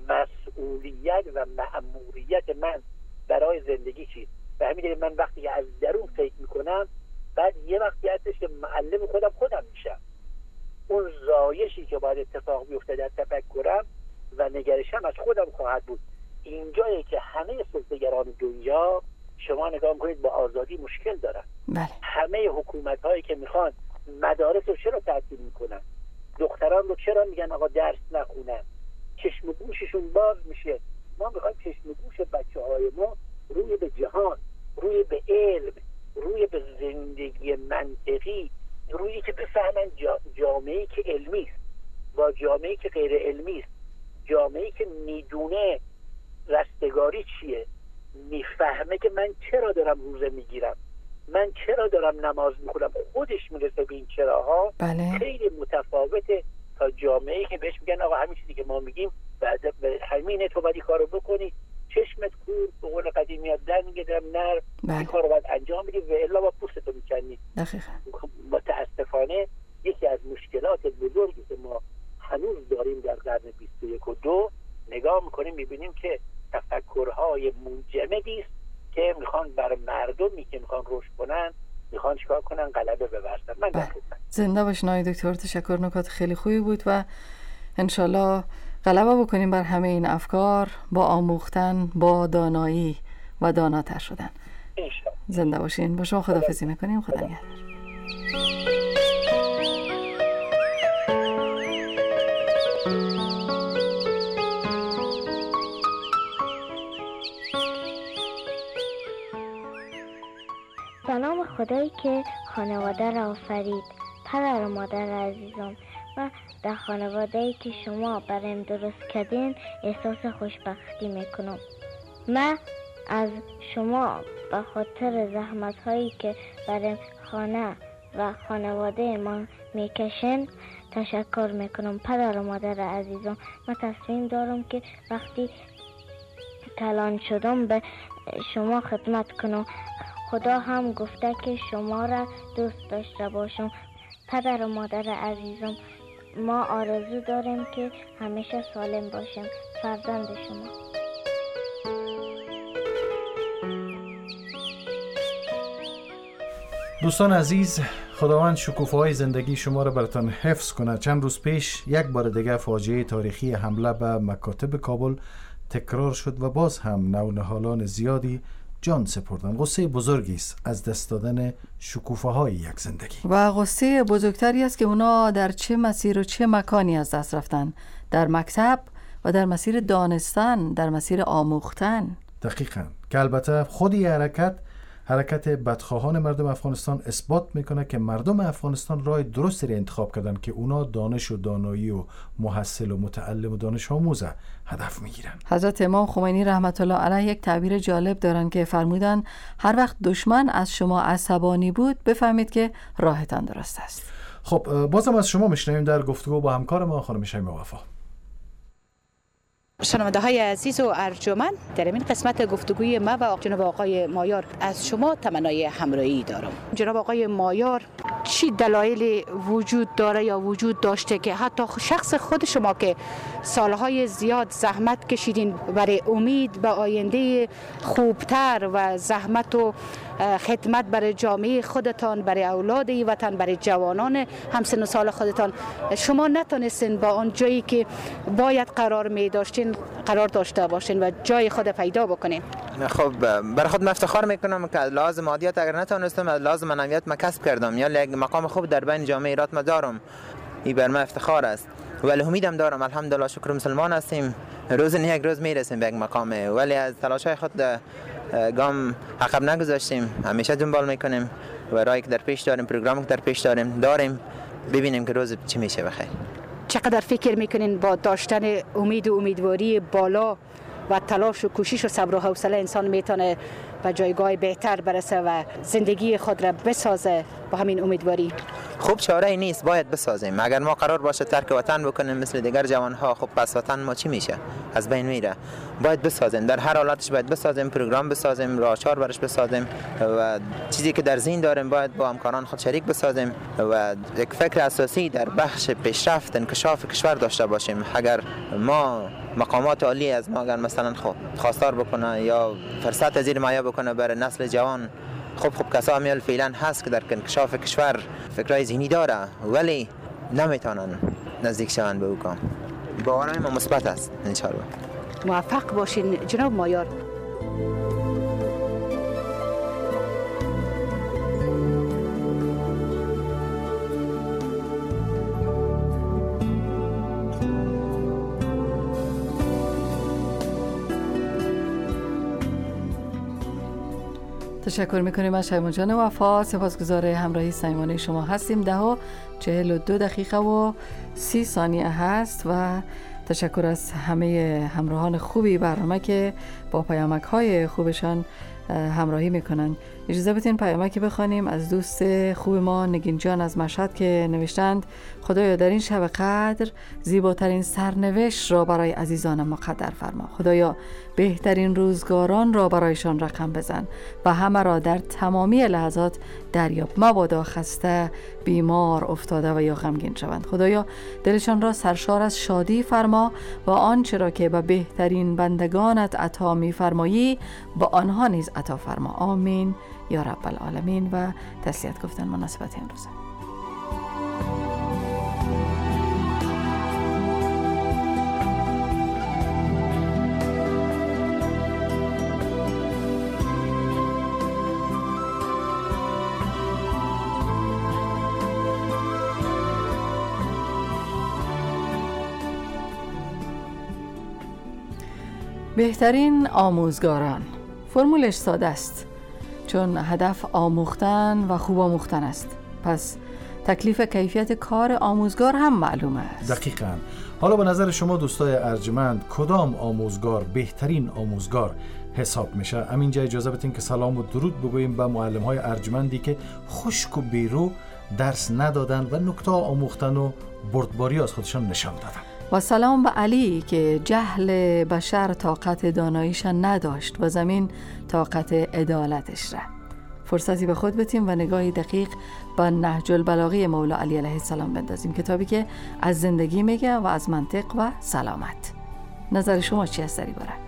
K: مسئولیت و مأموریت من برای زندگی چیست. و همین من وقتی از درون فکر میکنم بعد یه وقتی هستش که معلم خودم خودم میشم. اون زایشی که باید اتفاق بیفته در تفکرم و نگرشم از خودم خواهد بود. اینجایی که همه سلطه‌گران دنیا شما نگاه میکنید با آزادی مشکل دارن.
A: بله.
K: همه حکومت هایی که میخوان مدارس رو چرا تعطیل میکنن؟ دختران رو چرا میگن آقا درس نخونن؟ چشم و گوششون باز میشه. ما میخوایم چشم و گوش بچه های ما روی به جهان، روی به علم، روی به زندگی منطقی، روی که بفهمن جا جامعه‌ای که علمی است با جامعه‌ای که غیر علمی است، جامعه‌ای که میدونه رستگاری چیه، میفهمه که من چرا دارم روزه میگیرم، من چرا دارم نماز میخونم، خودش میرسه به این چراها.
A: بله.
K: خیلی متفاوته تا جامعه‌ای که بهش میگن آقا همین چیزی که ما میگیم بعد به همینه تو باید کارو بکنی، چشمت کور، به قول قدیمی ها دنگ درم نر.
A: بله.
K: این کارو باید انجام بدی و الا با پوستتو میکنی.
A: دقیقاً.
K: متاسفانه یکی از مشکلات بزرگی که ما هنوز داریم در قرن بیست و یک و دو نگاه میکنیم میبینیم که تفکرهای منجمدی است که میخوان بر مردمی که میخوان رشد کنن میخوان چیکار کنن؟ غلبه ببرن. من در خدمت.
A: زنده باشین آقای دکتر، تشکر، نکات خیلی خوبی بود و انشالله غلبه بکنیم بر همه این افکار با آموختن، با دانایی و داناتر شدن.
K: انشالله.
A: زنده باشین. با شما خداحافظی میکنیم. خدا نگهدار.
L: به نام خدایی که خانواده را آفرید. پدر و مادر عزیزم، و در خانواده‌ای که شما برایم درست کردین احساس خوشبختی میکنم. من از شما به خاطر زحمت هایی که برای خانه و خانواده ما میکشن تشکر میکنم. پدر و مادر عزیزم، من تصمیم دارم که وقتی کلان شدم به شما خدمت کنم. خدا هم گفته که شما را دوست داشته باشم. پدر و مادر عزیزم، ما آرزو داریم که همیشه سالم باشیم. فرزند شما.
C: دوستان عزیز، خداوند شکوفه‌های زندگی شما را براتان حفظ کنه. چند روز پیش یک بار دیگه فاجعه تاریخی حمله به مکاتب کابل تکرار شد و باز هم نونهالان زیادی جان سپردن. غصه بزرگی است از دست دادن شکوفه‌های یک زندگی
A: و غصه بزرگتری است که اونا در چه مسیر و چه مکانی از دست رفتن، در مکتب و در مسیر دانستن، در مسیر آموختن.
C: دقیقاً، که البته خودی حرکت حرکت بدخواهان مردم افغانستان اثبات میکنه که مردم افغانستان راه درستی را انتخاب کردن که اونا دانش و دانایی و محصل و متعلم و دانش آموز هدف میگیرن.
A: حضرت امام خمینی رحمت الله علیه یک تعبیر جالب دارن که فرمودن هر وقت دشمن از شما عصبانی بود بفهمید که راهتان درست است.
C: خب بازم از شما میشنویم در گفتگو با همکار ما خانم شیماء وفا.
J: شنونده های عزیز و ارجمند، در این قسمت گفتگوی ما و جناب آقای مایار از شما تمنای همراهی دارم. جناب آقای مایار، چی دلایلی وجود داره یا وجود داشته که حتی شخص خود شما که سالهای زیاد زحمت کشیدین برای امید به آینده خوبتر و زحمت و خدمت برای جامعه خودتان، برای اولاد وطن، برای جوانان همسن و سال خودتان، شما نتونستین با آن جایی که باید قرار می داشتین قرار داشته باشین و جای خود پیدا بکنین؟
F: خب برای خود افتخار میکنم که از لحاظ مادیات اگر نتونستم از لحاظ معنویات ما کسب کردم، یا یک مقام خوب در بین جامعه ایران ما دارم. این بر من افتخار است، ولی امیدم دارم. الحمدلله شکر مسلمان هستیم، روز نه یک روز میرسیم به یک مقام، ولی از تلاش‌های خود گام عقب نگذاشتیم، همیشه دنبال میکنیم و راهی که در پیش داریم، پروگرامی که در پیش داریم داریم ببینیم که روز چی میشه بخیر.
J: چقدر فکر میکنین با داشتن امید و امیدواری بالا و تلاش و کوشش و صبر و حوصله انسان میتونه به جایگاه بهتر برسه و زندگی خود را بسازه با همین امیدواری؟
F: خوب چاره ای نیست، باید بسازیم. اگر ما قرار باشه ترک وطن بکنیم مثل دیگر جوانها، خب پس وطن ما چی میشه؟ از بین میره. باید بسازیم، در هر حالتش باید بسازیم، پروگرام بسازیم، راهکار برش بسازیم و چیزی که در ذهن داریم باید با همکاران خود شریک بسازیم و یک فکر اساسی در بخش پیشرفت انکشاف کشور داشته باشیم. اگر ما مقامات عالی از ما اگر مثلا خب خواستار بکنه یا فرصت از زیر مایه بکنه برای نسل جوان، خب خب کسا همیال فعلا هست که در انکشاف کشور فکرهای ذهنی داره ولی نمیتونن نزدیک شون به او کام. باورم ما مثبت است انشاءالله.
J: موفق باشین جناب مایار.
A: تشکر میکنیم از شایمان جان وفا. سپاسگزار همراهی صمیمانه شما هستیم. ده و چهل و دو دقیقه و سی ثانیه هست و تشکر از همه همراهان خوبی برنامه که با پیامک های خوبشان همراهی میکنند. اجازه بدین پیامکی بخوانیم از دوست خوب ما نگین جان از مشهد که نوشتند: خدایا در این شب قدر زیباترین سرنوشت را برای عزیزانم مقدر فرما. خدایا بهترین روزگاران را برایشان رقم بزن و همه را در تمامی لحظات دریاب. مبادا خسته، بیمار، افتاده و یا غمگین شوند. خدایا دلشان را سرشار از شادی فرما و آنچه را که به بهترین بندگانت عطا می‌فرمایی با آنها نیز عطا فرما. آمین یا رب العالمین. و تسلیت گفتن مناسبت امروزه. بهترین آموزگاران. فرمولش ساده است، چون هدف آموختن و خوب آموختن است، پس تکلیف کیفیت کار آموزگار هم معلوم است.
C: دقیقاً. حالا به نظر شما دوستای ارجمند کدام آموزگار بهترین آموزگار حساب میشه؟ همینجا اجازه بدین که سلام و درود بگوییم به معلم های ارجمندی که خشک و بیرو درس ندادن و نکته آموختن و بردباری از خودشان نشان دادن.
A: و سلام به علی که جهل بشر طاقت داناییش نداشت و زمین طاقت عدالتش را. فرصتی به خود بتیم و نگاهی دقیق به نهج البلاغه مولا علی علیه السلام بندازیم، کتابی که از زندگی میگه و از منطق و سلامت. نظر شما چی است در این باره؟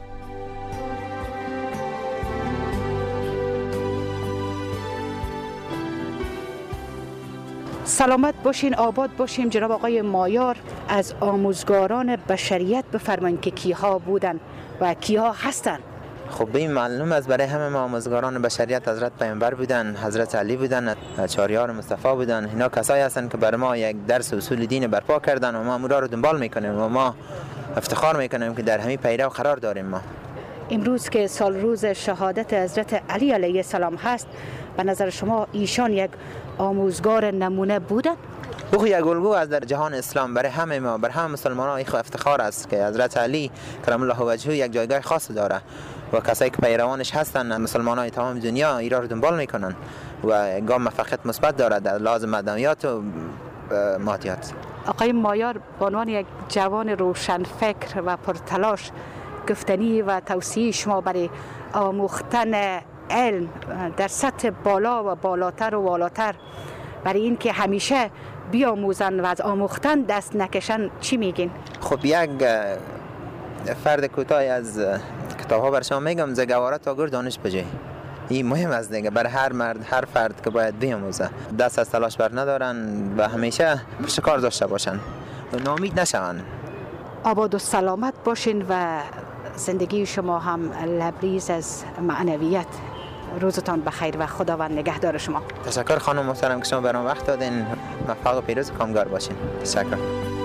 J: سلامت باشین، آباد باشیم. جناب آقای مایار، از آموزگاران بشریت بفرمایید که کیها بودن و کیها هستن؟
F: خب این معلوم است برای همه ما آموزگاران بشریت حضرت پیامبر بودن، حضرت علی بودن، چهاریار مصطفی بودن. اینا کسایی هستند که برای ما یک درس اصول دین برپا کردن و ما امورا رو دنبال میکنیم و ما افتخار میکنیم که در همین پیرو قرار داریم. ما
J: امروز که سال روز شهادت حضرت علی علیه السلام هست، به نظر شما ایشان یک آموزگار نمونه بودن؟
F: او یک الگو از در جهان اسلام برای همه ما، برای همه مسلمانان این افتخار است که حضرت علی کرم الله وجهه یک جایگاه خاص داره و کسایی که پیروانش هستند مسلمانان تمام دنیا ایران رو دنبال میکنن و گام موفقیت مثبت داره در لازم مدنیات و مادیات.
J: آقای مایار به عنوان یک جوان روشن فکر و پرتلاش گفتنی و توصیه شما برای آموختن علم در سطح بالا و بالاتر و والاتر، برای این که همیشه بیاموزن و از آموختن دست نکشن چی میگین؟
F: خب یک فرد کوتاهی از کتاب ها بر شما میگم: زگواره تا گر دانش بجه. این مهم است دیگه، بر هر مرد هر فرد که باید بیاموزه، دست از تلاش بر ندارن و همیشه پشت کار داشته باشن و ناامید نشون.
J: آباد و سلامت باشین و زندگی شما هم لبریز از معنویت. روزتان بخیر و خداوند نگهدار شما.
F: تشکر خانم محترم که شما برام وقت دادین. موفق و پیروز و کامگار باشین. تشکر.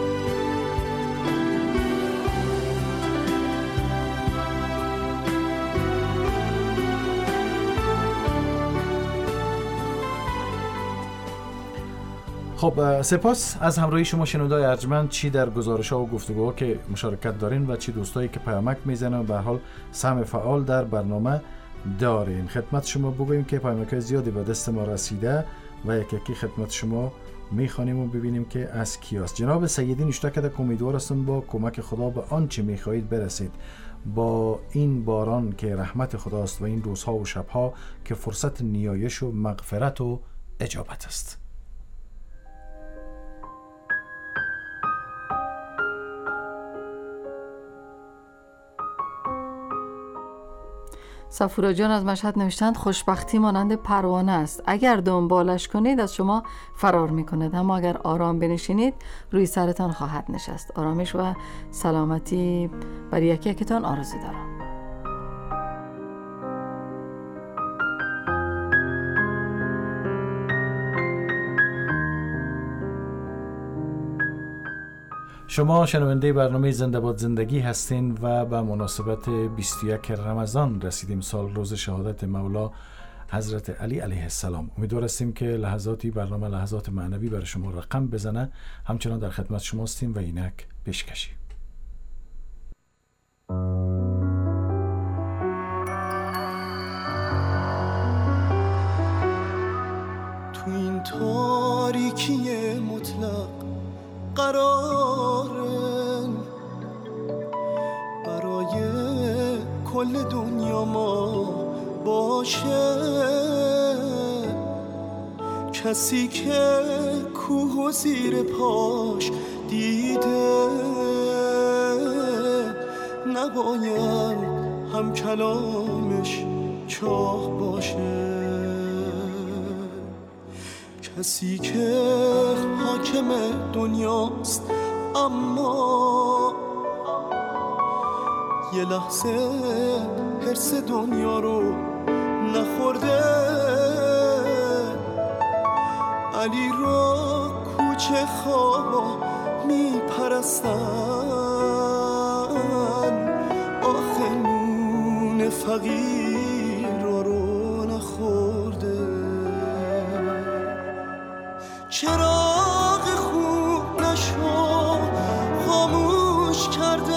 C: خب سپاس از همراهی شما شنوندای ارجمند، چی در گزارش‌ها و گفتگوها که مشارکت دارین و چی دوستایی که پیامک میزنن و به حال سهم فعال در برنامه دارین. خدمت شما بگوییم که پیامک‌های زیادی به دست ما رسیده و یک یکی خدمت شما میخوانیم و ببینیم که از کیاست. جناب سیدی نوشته کرده که امیدوار هستم با کمک خدا به آنچه میخواهید برسید. با این باران که رحمت خداست و این روزها و شبها که فرصت نیایش و مغفرت و اجابت است.
A: صفورا جان از مشهد نوشتند خوشبختی مانند پروانه است، اگر دنبالش کنید از شما فرار میکند، اما اگر آرام بنشینید روی سرتان خواهد نشست. آرامش و سلامتی بر یکی یکتان آرزو دارم.
C: شما شنونده برنامه زنده باد زندگی هستین و به مناسبت بیست و یک رمضان رسیدیم، سال روز شهادت مولا حضرت علی علیه السلام. امیدوار هستیم که لحظاتی برنامه لحظات معنوی برای شما رقم بزنه. همچنان در خدمت شما هستیم و اینک پیشکشی.
I: تو این تاریکی مطلق قرارن برای کل دنیا ما باشه، کسی که کوه و زیر پاش دیده نباید هم کلامش چاه باشه، کسی که حاکم دنیاست اما یه لحظه حرص دنیا رو نخورده، علی رو کوچه خوابا میپرستن، آخه نون فقیر رو نخورده. چراغ خونشو خاموش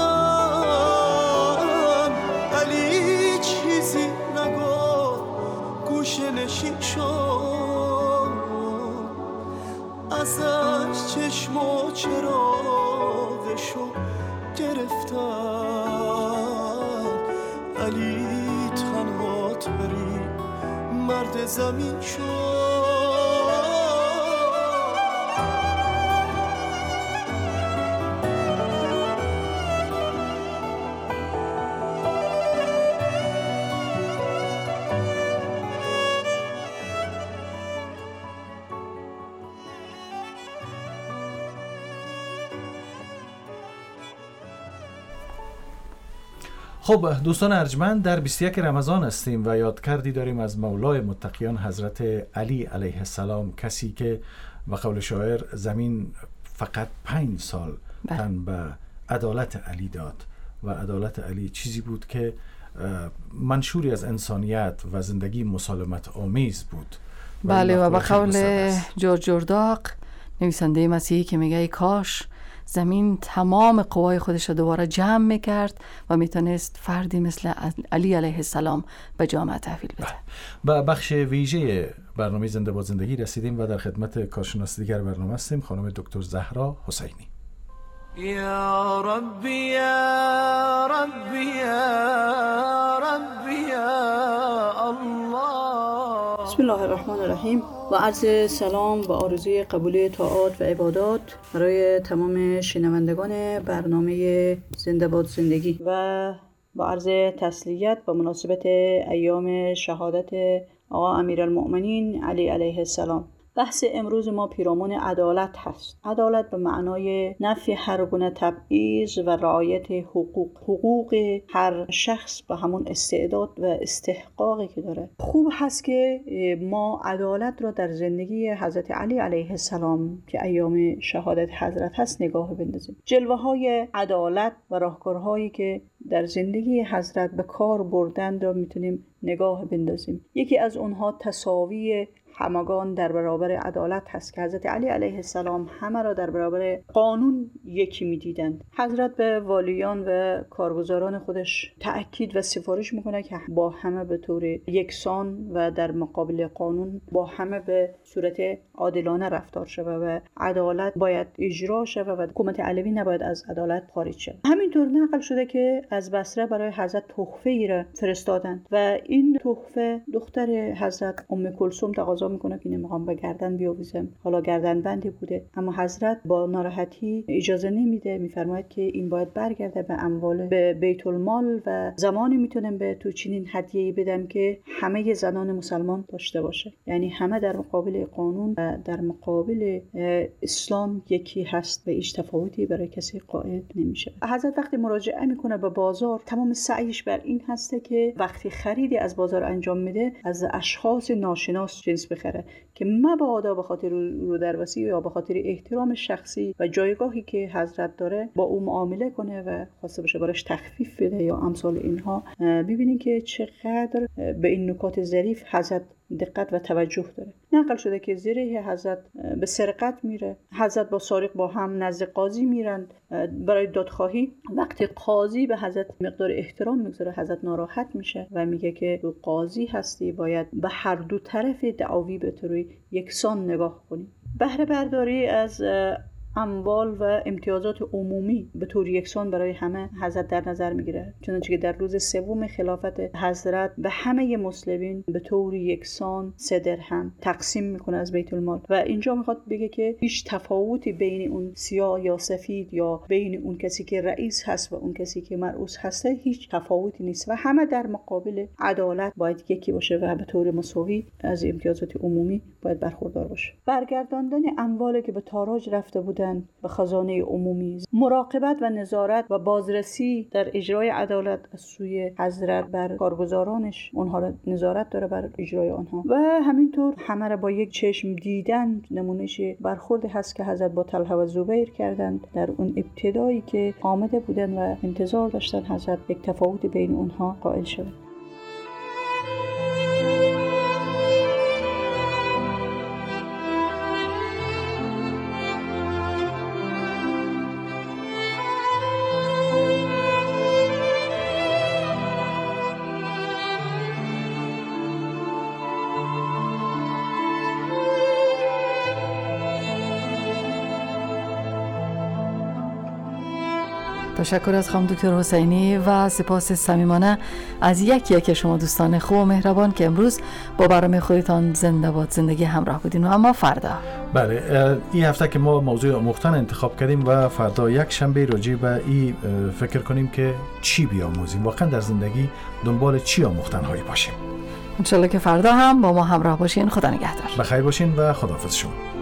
I: کردن، علی چیزی نگو گوشه نشین شد، ازش چشم و چراغشو گرفتن، علی تنها تری مرد زمین شد.
C: خب دوستان ارجمند، در بیست و یک رمضان هستیم و یادکردی داریم از مولای متقیان حضرت علی علیه السلام، کسی که به قول شاعر زمین فقط پنج سال تن به عدالت علی داد و عدالت علی چیزی بود که منشوری از انسانیت و زندگی مسالمت آمیز بود.
A: بله و به قول جورج جرداق نویسنده مسیحی که میگه ای کاش زمین تمام قوای خودش رو دوباره جمع میکرد و میتونست فردی مثل علی علیه السلام به جامعه تحویل بده.
C: به بخش ویژه برنامه زنده باد زندگی رسیدیم و در خدمت کارشناس دیگر برنامه هستیم، خانم دکتر زهرا حسینی.
I: یا ربی یا ربی یا ربی یا الله.
M: بسم الله الرحمن الرحیم و عرض سلام و آرزوی قبول طاعات و عبادات برای تمام شنوندگان برنامه زنده باد زندگی و با عرض تسلیت به مناسبت ایام شهادت آقا امیرالمؤمنین علی علیه السلام. بحث امروز ما پیرامون عدالت هست. عدالت به معنای نفی هر گونه تبعیض و رعایت حقوق حقوق هر شخص به همون استعداد و استحقاقی که داره. خوب هست که ما عدالت را در زندگی حضرت علی علیه السلام که ایام شهادت حضرت هست نگاه بندازیم. جلوه های عدالت و راهکارهایی که در زندگی حضرت به کار بردن را میتونیم نگاه بندازیم. یکی از اونها تساوی همگان در برابر عدالت هست که حضرت علی علیه السلام همه را در برابر قانون یکی می‌دیدند. حضرت به والیان و کارگزاران خودش تأکید و سفارش میکنه که با همه به طور یکسان و در مقابل قانون با همه به صورت عادلانه رفتار شود و عدالت باید اجرا شود و حکومت علوی نباید از عدالت خارج شود. همینطور نقل شده که از بصره برای حضرت تحفه‌ای را فرستادند و این تحفه دختر حضرت ام کلثوم تقاضا میکنه که نمیخوام به گردن بیاویزم، حالا گردن بندی بوده، اما حضرت با ناراحتی اجازه نمیده، میفرماید که این باید برگرده به اموال به بیت المال و زمانی میتونم به تو چنین هدیه‌ای بدم که همه زنان مسلمان داشته باشه، یعنی همه در مقابل قانون و در مقابل اسلام یکی هست و هیچ تفاوتی برای کسی قائل نمیشه. حضرت وقتی مراجعه میکنه به بازار تمام سعیش بر این هسته که وقتی خریدی از بازار انجام میده از اشخاص ناشناس جنس بخره که مبادا به خاطر رو درواسی یا به خاطر احترام شخصی و جایگاهی که حضرت داره با او معامله کنه و خواسته باشه براش تخفیف بده یا امثال اینها. ببینید که چقدر به این نکات ظریف حضرت دقت و توجه داره. نقل شده که زیره حضرت به سرقت میره، حضرت با سارق با هم نزد قاضی میرند برای دادخواهی. وقتی قاضی به حضرت مقدار احترام میگذاره حضرت ناراحت میشه و میگه که تو قاضی هستی، باید به هر دو طرف دعاوی به طور یکسان نگاه کنی. بهره برداری از اموال و امتیازات عمومی به طور یکسان برای همه حضرت در نظر میگیره، چنانچه که در روز سوم خلافت حضرت به همه مسلمین به طور یکسان سه درهم تقسیم میکنه از بیت المال و اینجا میخواد بگه که هیچ تفاوتی بین اون سیاه یا سفید یا بین اون کسی که رئیس هست و اون کسی که مرئوس هسته هیچ تفاوتی نیست و همه در مقابل عدالت باید یکی باشه و به طور مساوی از امتیازات عمومی باید برخوردار باشه. برگرداندن اموالی که به تاراج رفته بود به خزانه عمومی، مراقبت و نظارت و بازرسی در اجرای عدالت از سوی حضرت بر کارگزارانش، اونها را نظارت داره بر اجرای آنها و همینطور همه را با یک چشم دیدن نمونش برخورد هست که حضرت با طلحه و زبیر کردند در اون ابتدایی که آمده بودن و انتظار داشتن حضرت یک تفاوت بین اونها قائل شود.
A: تشکر از خانم دکتر حسینی و سپاس صمیمانه از یک یک شما دوستان خوب و مهربان که امروز با برنامه خودتان زنده باد زندگی همراه بودین. و اما فردا
C: بله این هفته که ما موضوع آموختن انتخاب کردیم و فردا یک شنبه راجع به این فکر کنیم که چی بیاموزیم، واقعا در زندگی دنبال چی آموختن هایی باشیم.
A: انشالله که فردا هم با ما همراه باشین. خدا نگهدار.
C: بخیر باشین و خداحافظ شما.